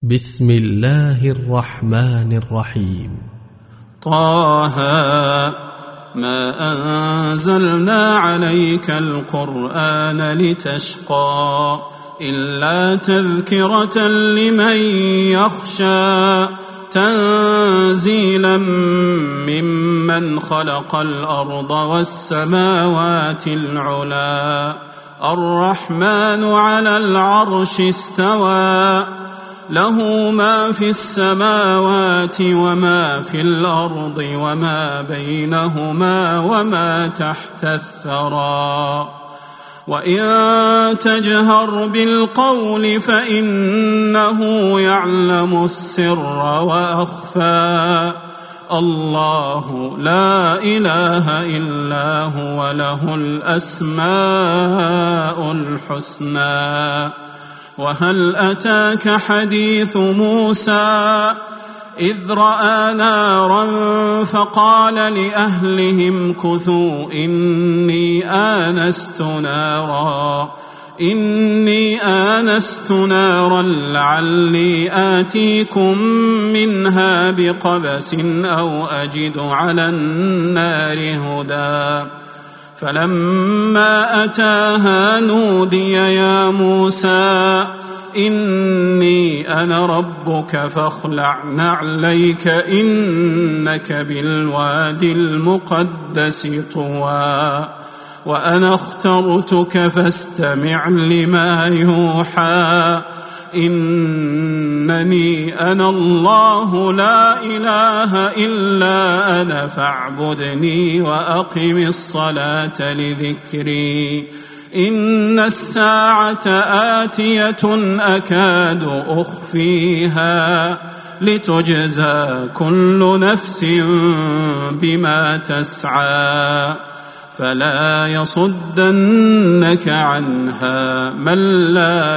بسم الله الرحمن الرحيم. طه ما أنزلنا عليك القرآن لتشقى إلا تذكرة لمن يخشى تنزيلا ممن خلق الأرض والسماوات العلى الرحمن على العرش استوى له ما في السماوات وما في الأرض وما بينهما وما تحت الثرى وإن تجهر بالقول فإنه يعلم السر وأخفى الله لا إله إلا هو له الأسماء الحسنى. وهل أتاك حديث موسى إذ رأى نارا فقال لأهلهم كثوا إني آنست نارا لعلي آتيكم منها بقبس أو أجد على النار هدى. فلما أتاها نودي يا موسى إني أنا ربك فاخلع نعليك إنك بالوادي المقدس طوى وأنا اخترتك فاستمع لما يوحى إنني أنا الله لا إله إلا أنا فاعبدني وأقم الصلاة لذكري إن الساعة آتية أكاد أخفيها لتجزى كل نفس بما تسعى فلا يصدنك عنها من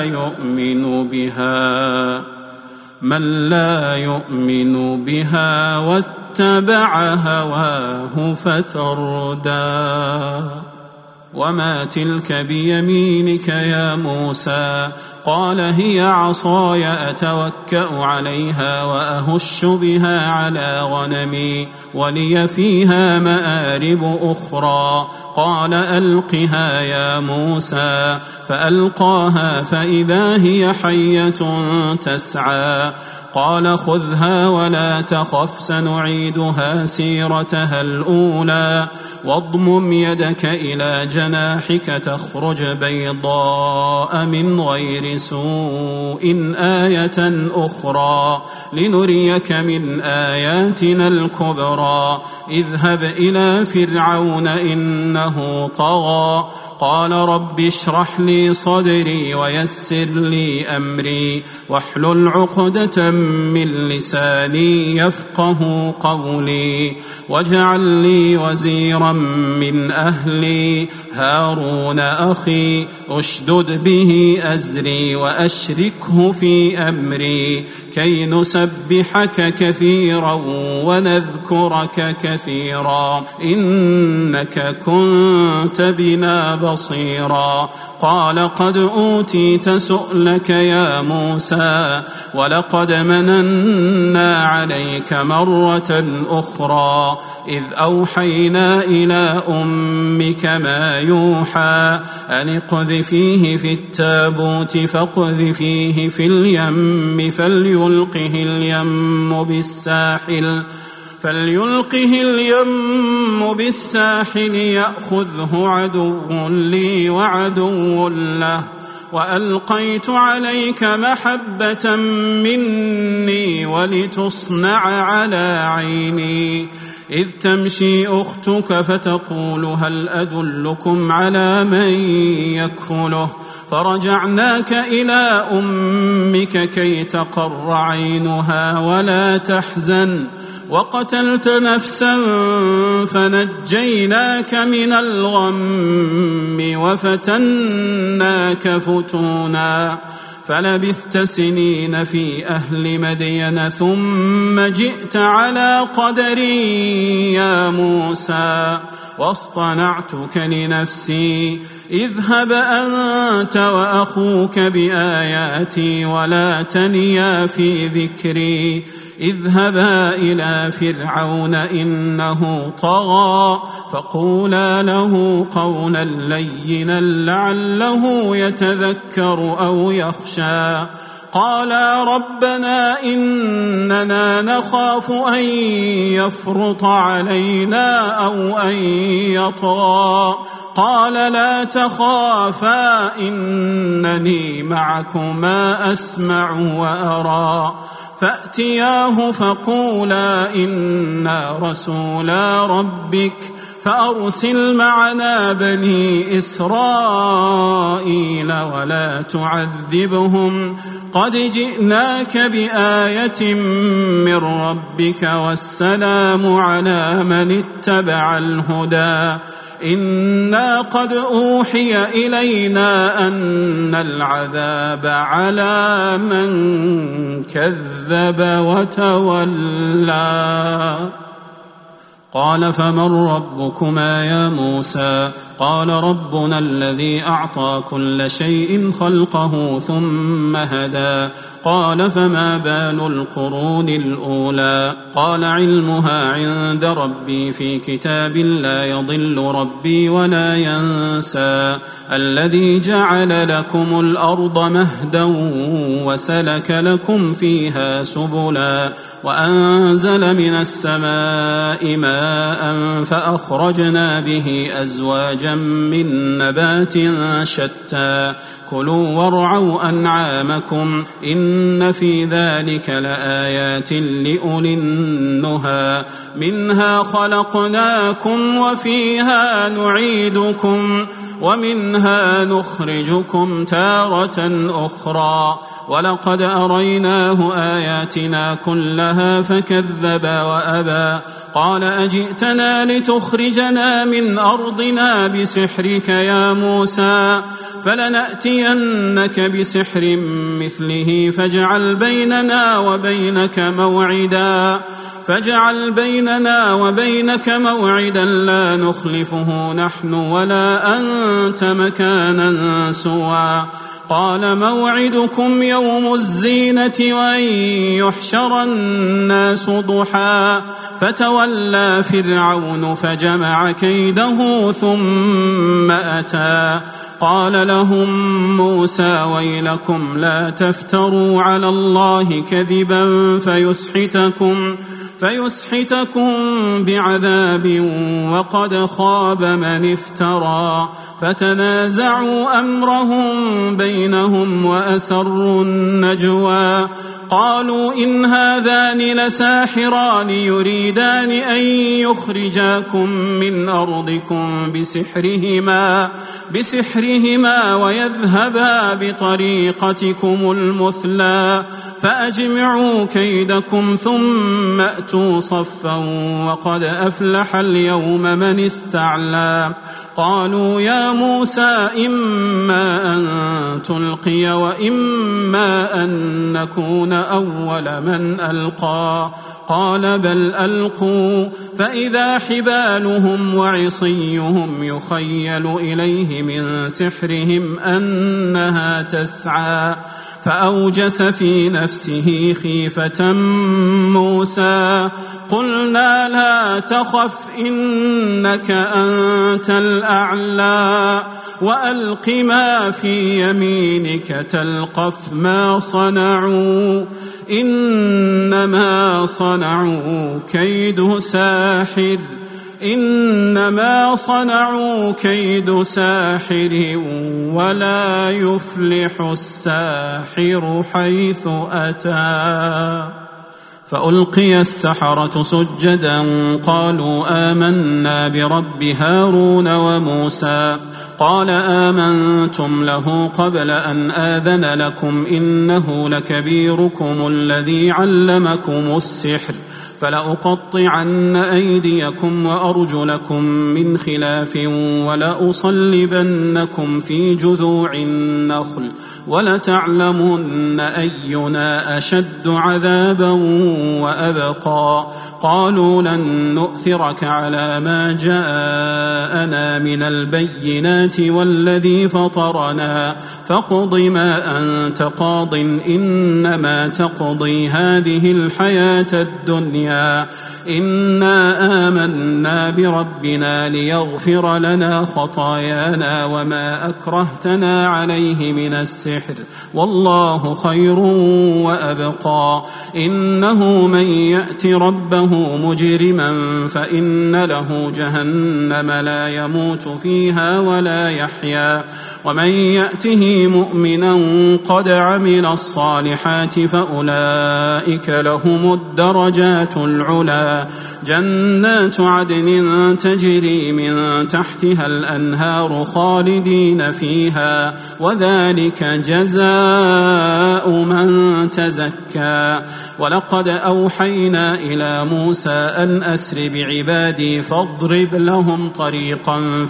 لا يؤمن بها واتبع هواه فتردى. وما تلك بيمينك يا موسى قال هي عصاي أتوكأ عليها وأهش بها على غنمي ولي فيها مآرب أخرى قال ألقها يا موسى فألقاها فإذا هي حية تسعى قال خذها ولا تخف سنعيدها سيرتها الأولى واضمم يدك إلى جناحك تخرج بيضاء من غير سوء آية أخرى لنريك من آياتنا الكبرى اذهب إلى فرعون إنه طغى قال رب اشرح لي صدري ويسر لي أمري واحلل عقدة من لساني يفقه قولي واجعل لي وزيرا من أهلي هارون أخي اشدد به أزري وأشركه في أمري كي نسبحك كثيرا ونذكرك كثيرا إنك كنت بنا بصيرا قال قد أوتيت سؤلك يا موسى ولقد مننا عليك مرة أخرى إذ أوحينا إلى أمك ما يوحى أن اقذفيه في التابوت فاقذفيه في اليم فليلقه اليم بالساحل يأخذه عدو لي وعدو له وألقيت عليك محبة مني ولتصنع على عيني إذ تمشي أختك فتقول هل أدلكم على من يكفله فرجعناك إلى أمك كي تقر عينها ولا تحزن وقتلت نفسا فنجيناك من الغم وفتناك فتونا فلبثت سنين في أهل مدين ثم جئت على قدري يا موسى واصطنعتك لنفسي اذهب أنت وأخوك بآياتي ولا تنيا في ذكري اذهبا إلى فرعون إنه طغى فقولا له قولا لينا لعله يتذكر أو يخشى قالا ربنا إننا نخاف أن يفرط علينا أو أن يطغى قال لا تخافا إنني معكما أسمع وأرى فأتياه فقولا إنا رسولا ربك فأرسل معنا بني إسرائيل ولا تعذبهم قد جئناك بآية من ربك والسلام على من اتبع الهدى إنا قد أوحي إلينا أن العذاب على من كذب وتولى قال فمن ربكما يا موسى قال ربنا الذي أعطى كل شيء خلقه ثم هدى قال فما بال القرون الأولى قال علمها عند ربي في كتاب لا يضل ربي ولا ينسى الذي جعل لكم الأرض مهدا وسلك لكم فيها سبلا وأنزل من السماء ماء فأخرجنا به أزواجا من نبات شتى كلوا وارعوا أنعامكم إن في ذلك لآيات لأولي النهى منها خلقناكم وفيها نعيدكم ومنها نخرجكم تارة أخرى ولقد أريناه آياتنا كلها فكذب وأبى قال أجئتنا لتخرجنا من أرضنا بسحرك يا موسى فلنأتينك بسحر مثله فاجعل بيننا وبينك موعدا لا نخلفه نحن ولا أنت مكانا سوى قال موعدكم يوم الزينة وأن يحشر الناس ضحى فتولى فرعون فجمع كيده ثم أتى قال لهم موسى ويلكم لا تفتروا على الله كذبا فيسحتكم بعذاب وقد خاب من افترى فتنازعوا أمرهم بينهم وأسروا النجوى قالوا إن هذان لساحران يريدان أن يخرجاكم من أرضكم بسحرهما ويذهبا بطريقتكم المثلى فأجمعوا كيدكم ثم أتوا صفا وقد أفلح اليوم من استعلى قالوا يا موسى إما أن تلقي وإما أن نكون أول من ألقى قال بل ألقوا فإذا حبالهم وعصيهم يخيل إليه من سحرهم أنها تسعى فأوجس في نفسه خيفة موسى قلنا لا تخف إنك أنت الأعلى وألق ما في يمينك تلقف ما صنعوا إنما صنعوا كيد ساحر ولا يفلح الساحر حيث أتى فألقي السحرة سجدا قالوا آمنا برب هارون وموسى قال آمنتم له قبل أن آذن لكم إنه لكبيركم الذي علمكم السحر فلأقطعن أيديكم وأرجلكم من خلاف ولأصلبنكم في جذوع النخل ولتعلمن أينا أشد عذابا وأبقى قالوا لن نؤثرك على ما جاءنا من البينات والذي فطرنا فاقض ما أنت قاض إنما تقضي هذه الحياة الدنيا إنا آمنا بربنا ليغفر لنا خطايانا وما أكرهتنا عليه من السحر والله خير وأبقى إنه من يأت ربه مجرما فإن له جهنم لا يموت فيها ولا يحيا ومن يأته مؤمنا قد عمل الصالحات فأولئك لهم الدرجات العلا جنات عدن تجري من تحتها الأنهار خالدين فيها وذلك جزاء من تزكى ولقد أوحينا إلى موسى أن أسر بعبادي فاضرب لهم طريقا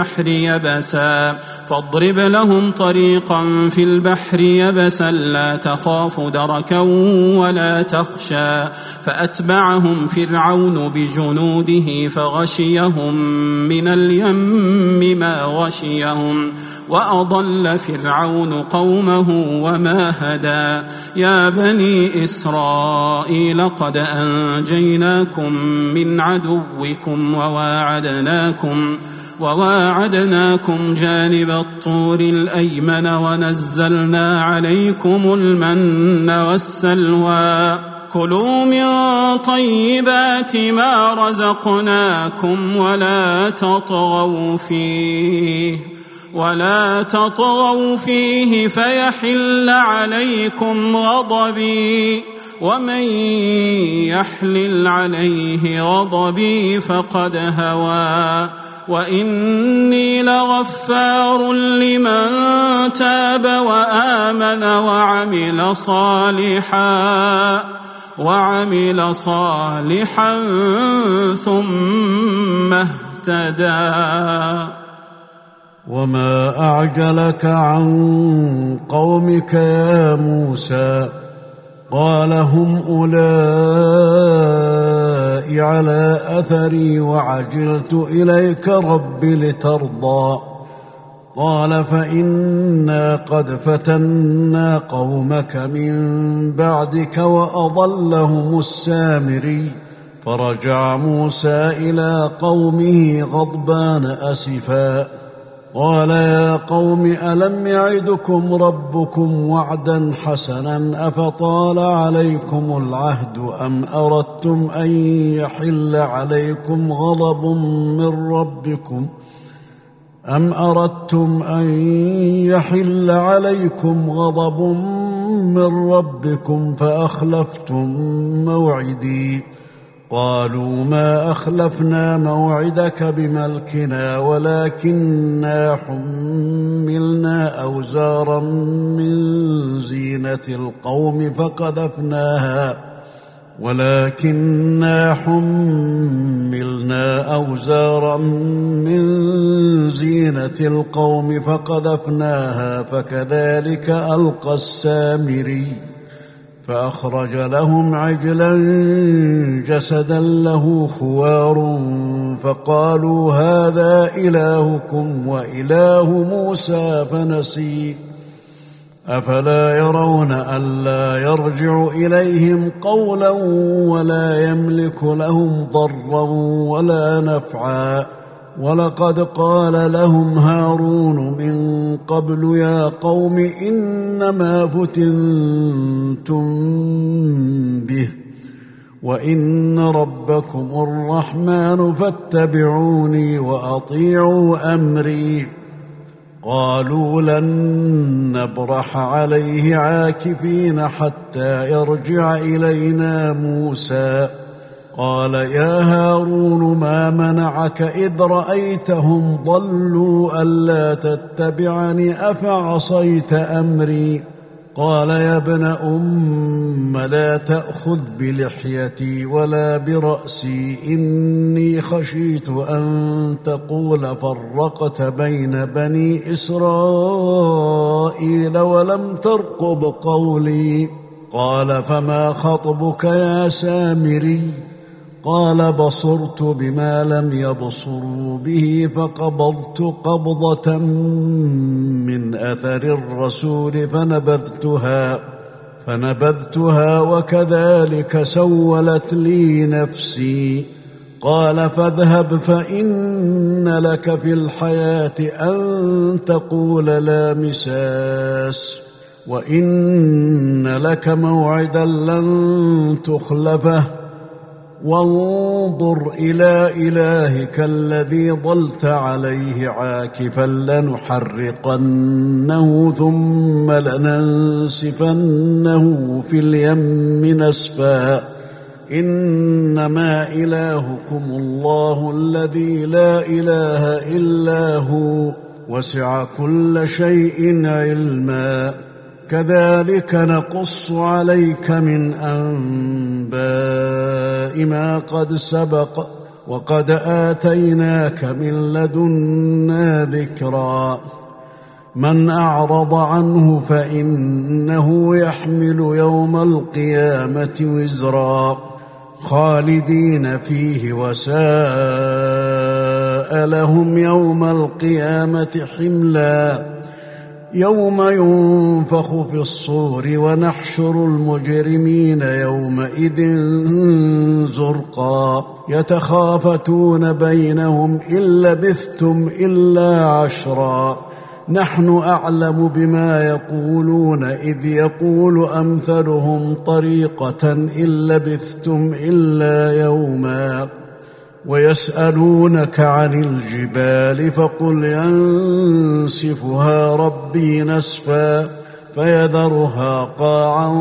في البحر يبسا لا تخاف دركا ولا تخشى فأتبعهم فرعون بجنوده فغشيهم من اليم ما غشيهم وأضل فرعون قومه وما هدى يا بني إسرائيل قد أنجيناكم من عدوكم وواعدناكم جانب الطور الأيمن ونزلنا عليكم المن والسلوى كلوا من طيبات ما رزقناكم ولا تطغوا فيه فيحل عليكم غضبي ومن يحلل عليه غضبي فقد هوى وإني لغفار لمن تاب وآمن وعمل صالحا ثم اهتدى وما أعجلك عن قومك يا موسى قال هم أولئك على أثري وعجلت إليك رب لترضى قال فإنا قد فتنا قومك من بعدك وأضلهم السامري فرجع موسى إلى قومه غضبان أسفا قال يا قوم ألم يعدكم ربكم وعدا حسنا أفطال عليكم العهد أم أردتم أن يحل عليكم غضب من ربكم فأخلفتم موعدي قالوا ما أخلفنا موعدك بملكنا ولكننا حملنا أوزارا من زينة القوم فقذفناها فكذلك ألقى السامري فأخرج لهم عجلا جسدا له خوار فقالوا هذا إلهكم وإله موسى فنسي أفلا يرون ألا يرجع إليهم قولا ولا يملك لهم ضرا ولا نفعا ولقد قال لهم هارون من قبل يا قوم إنما فتنتم به وإن ربكم الرحمن فاتبعوني وأطيعوا أمري قالوا لن نبرح عليه عاكفين حتى يرجع إلينا موسى. قال يا هارون ما منعك إذ رأيتهم ضلوا ألا تتبعني أفعصيت أمري؟ قال يا ابن أم لا تأخذ بلحيتي ولا برأسي إني خشيت أن تقول فرقت بين بني إسرائيل ولم ترقب قولي. قال فما خطبك يا سامري؟ قال بصرت بما لم يبصروا به فقبضت قبضة من أثر الرسول فنبذتها وكذلك سولت لي نفسي. قال فاذهب فإن لك في الحياة أن تقول لا مساس وإن لك موعدا لن تخلفه وانظر إلى إلهك الذي ظلت عليه عاكفا لنحرقنه ثم لننسفنه في اليم نسفا. إنما إلهكم الله الذي لا إله إلا هو وسع كل شيء علما. كذلك نقص عليك من أنباء ما قد سبق وقد آتيناك من لدنا ذكرا. من أعرض عنه فإنه يحمل يوم القيامة وزرا خالدين فيه وساء لهم يوم القيامة حملا. يوم ينفخ في الصور ونحشر المجرمين يومئذ زرقا يتخافتون بينهم إن لبثتم إلا عشرا نحن أعلم بما يقولون إذ يقول أمثلهم طريقة إن لبثتم إلا يوما. ويسألونك عن الجبال فقل ينسفها ربي نسفا فيذرها قاعا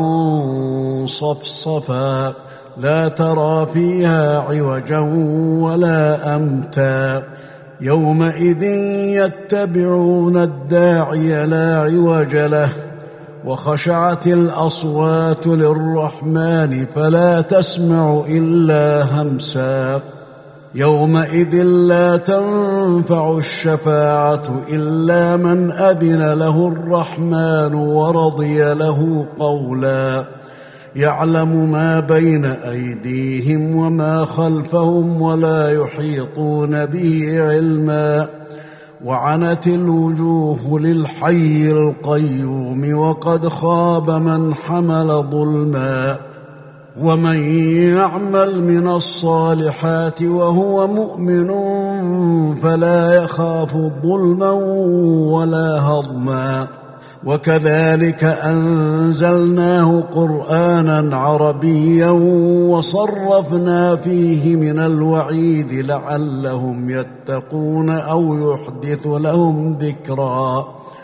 صفصفا لا ترى فيها عوجا ولا أمتا. يومئذ يتبعون الداعي لا عوج له وخشعت الأصوات للرحمن فلا تسمع إلا همسا. يومئذ لا تنفع الشفاعة إلا من أذن له الرحمن ورضي له قولا. يعلم ما بين أيديهم وما خلفهم ولا يحيطون به علما. وعنت الوجوه للحي القيوم وقد خاب من حمل ظلما. ومن يعمل من الصالحات وهو مؤمن فلا يخاف ظلما ولا هضما. وكذلك أنزلناه قرآنا عربيا وصرفنا فيه من الوعيد لعلهم يتقون أو يحدث لهم ذكرا.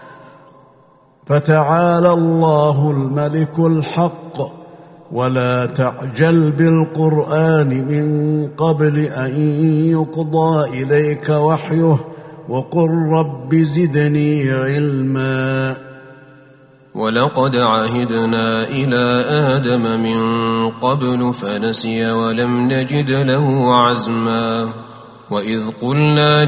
فتعالى الله الملك الحق ولا تعجل بالقرآن من قبل أن يقضى إليك وحيه وقل رب زدني علما. ولقد عهدنا إلى آدم من قبل فنسي ولم نجد له عزما. وإذ قلنا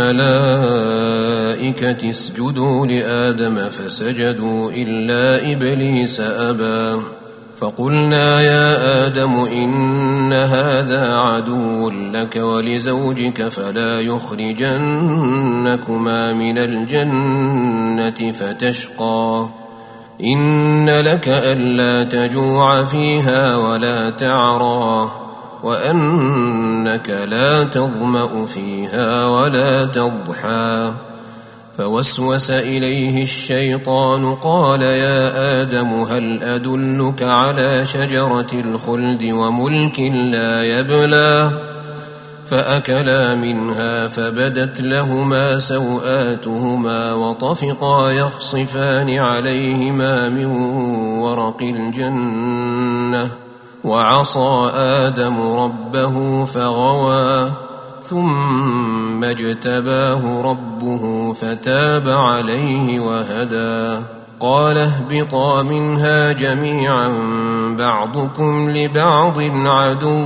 للملائكة اسجدوا لآدم فسجدوا إلا إبليس أبى. فقلنا يا آدم إن هذا عدو لك ولزوجك فلا يخرجنكما من الجنة فتشقى. إن لك ألا تجوع فيها ولا تعرى وأنك لا تظمأ فيها ولا تضحى. فوسوس إليه الشيطان قال يا آدم هل أدلك على شجرة الخلد وملك لا يبلى؟ فأكلا منها فبدت لهما سوآتهما وطفقا يخصفان عليهما من ورق الجنة وعصى آدم ربه فغوى ثم اجتباه ربه فتاب عليه وهدى قال اهبطا منها جميعا بعضكم لبعض عدو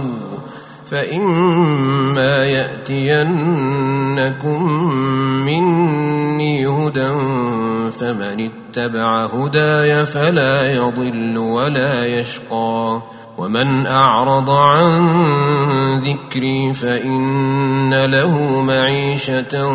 فإما يأتينكم مني هدى فمن اتبع هداي فلا يضل ولا يشقى ومن أعرض عن ذكري فإن له معيشة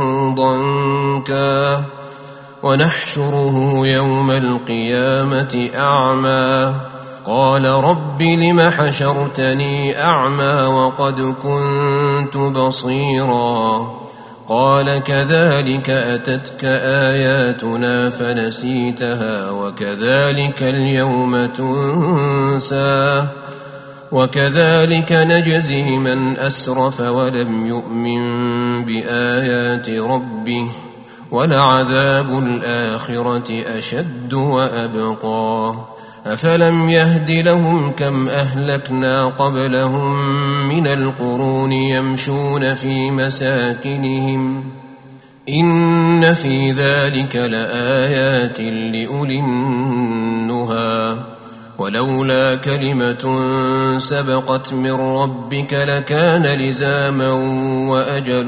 ضنكا ونحشره يوم القيامة أعمى قال رب لم حشرتني أعمى وقد كنت بصيرا قال كذلك أتتك آياتنا فنسيتها وكذلك اليوم تنسى وكذلك نجزي من أسرف ولم يؤمن بآيات ربه ولعذاب الآخرة أشد وأبقى أفلم يهد لهم كم أهلكنا قبلهم من القرون يمشون في مساكنهم إن في ذلك لآيات لأولي النهى ولولا كلمة سبقت من ربك لكان لزاما وأجل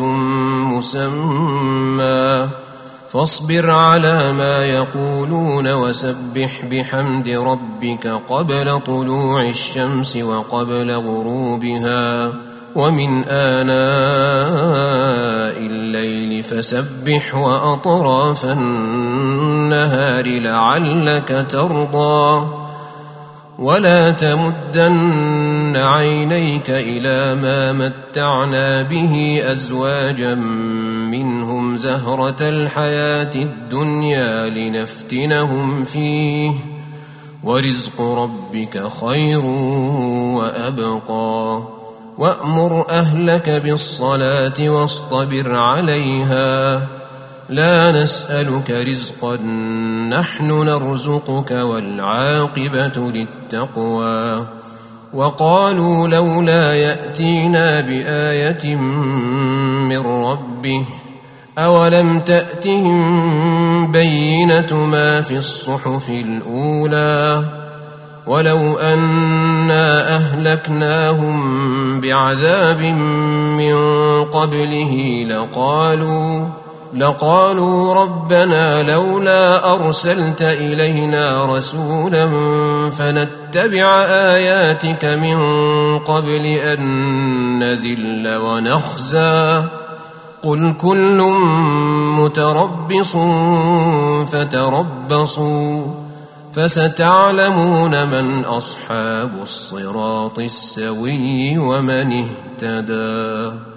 مسمى فاصبر على ما يقولون وسبح بحمد ربك قبل طلوع الشمس وقبل غروبها ومن آناء الليل فسبح وأطراف النهار لعلك ترضى ولا تمدن عينيك إلى ما متعنا به أزواجا منهم زهرة الحياة الدنيا لنفتنهم فيه ورزق ربك خير وأبقى وأمر أهلك بالصلاة واصطبر عليها لا نسألك رزقا نحن نرزقك والعاقبة للتقوى وقالوا لولا يأتينا بآية من ربه أولم تأتهم بينة ما في الصحف الأولى ولو أنا أهلكناهم بعذاب من قبله لقالوا ربنا لولا أرسلت إلينا رسولا فنتبع آياتك من قبل أن نذل ونخزى قل كل متربص فتربصوا فستعلمون من أصحاب الصراط السوي ومن اهتدى.